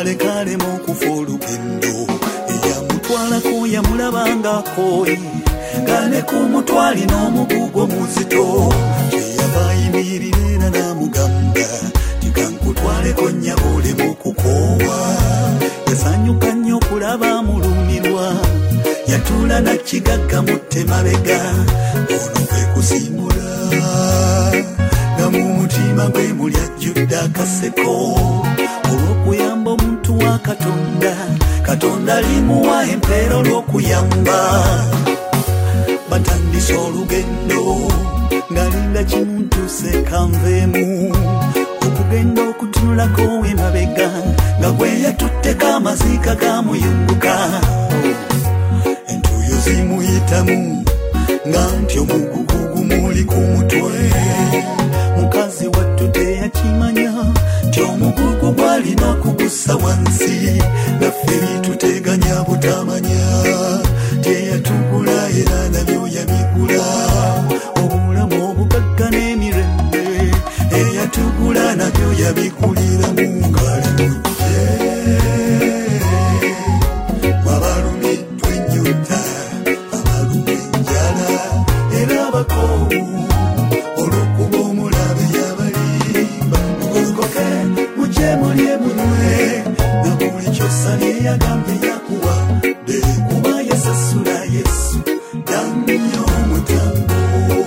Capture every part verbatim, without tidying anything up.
yalekalemu okufa olugendo eyamutwalako yamulabangako ngane kumutwali n'omugugo muzito kyeyava ayimirira era n'amugamba tikankutwaleko nnyabo olemu okukoowa yasanyuka nnyo okulaba amulumirwa yatuula nakigagga muttemabega ono kwe kusimbula nga mu mutima gwe muli ajjudde akaseko olw'okuyamba omuntu wa katonda katonda limuwa empeera olw'okuyamba batandise olugendo ngalinda kimuntuse kanveemu okugenda okutunulako emabega nga gwe yatutteko amaziika gamuyunguka entuuyo zimuyitamu nga nti omugugu gumuli ku mutwe mukazi wattu teyakimanya nti omugugu gwalina okugussa wansi naffe bituteganya butamanya teyatugula era nabyo yabigula obulamu obugagga n'emirembe eyatugula nabyo yabigulira mu ngalo abalumiddwa ennyuta abalumwa enjala era abakoowu olw'okuba omulabe yabalimba mugogoke muje mulye munwe na buli kyosali eyagambye yakuwa de kuba yasasula yesu dannyo omutango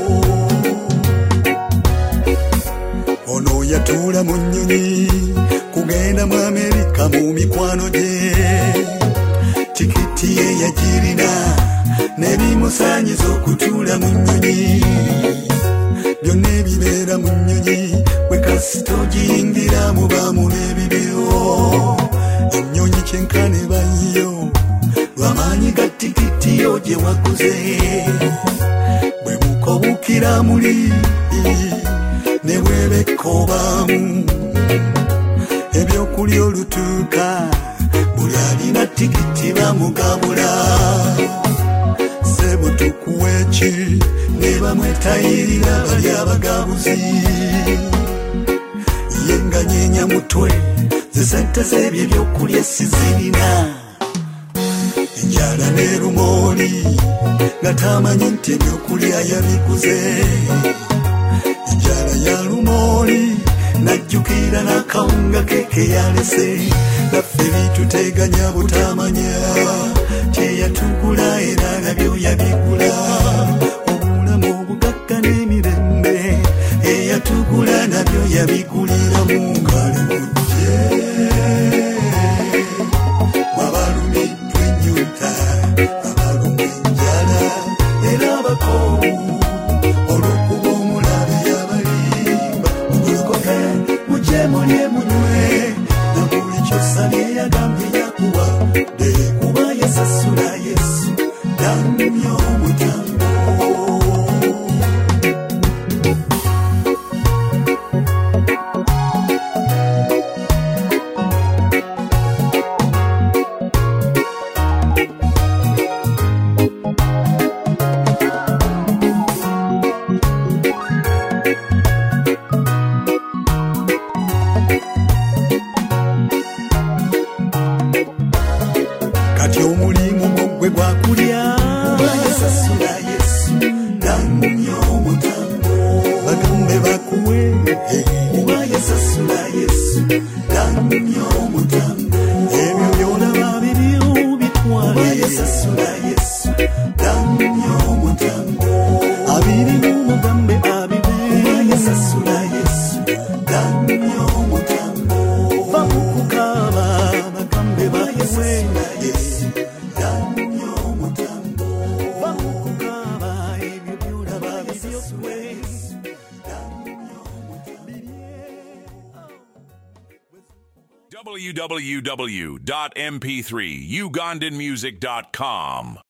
ono yatuula mu nnyonyi kugenda mu Amerika mu mikwano gye tikiti ye yagirina n'ebimusaanyiza okutuula mu nnyonyi byonna ebibeera mu nnyonyi bwe kasita ogiyingira mubaamu n'ebibiro ennyonyi kyenkane bayiyo lw'amaanyi ga tikiti yo gye waguze bwe mukobukira muli ne bwebekobaamu ebyokulya olutuuka buli alina tikiti bamugabula sebo tukuwa eki ne bamwetayirira bali abagabuzi ye nga nyeenya mutwe zesente z'ebyo ebyokulya sizirina enjala n'erumooli nga tamanyi nti ebyokulya yabiguze enjala ya lumooli najjukira n'akawunga keke yalese naffe bituteganya butamanya kyeyatugula era nabyo yabigula obulamu obugagga n'emirembe eyatugula nabyo yabigulira mu ngalo mujje mwabalumiddwa ennyuta abalumwa enjala era abakoowu olw'okuba omulabe yabalimba mugogoke muje mulye munwe na buli kyosali eyagambye yakuwa de kuba yasasula yesu dannyo omutango kati omulimu gwe gwakulya yasasula yesu dannyo omutango bagambe bakuwe kuba yasasula yesu dannyo omutango ebyo byolaba bibyo bitwale yasasula yesu dannyo omutango abiri mugambe abibe yasasula yesu dannyo omutango bakukaba bagambe bakuwe yesu dannyo omutango bakukaba ebyo byolaba bibyo w w w dot m p three ugandan music dot com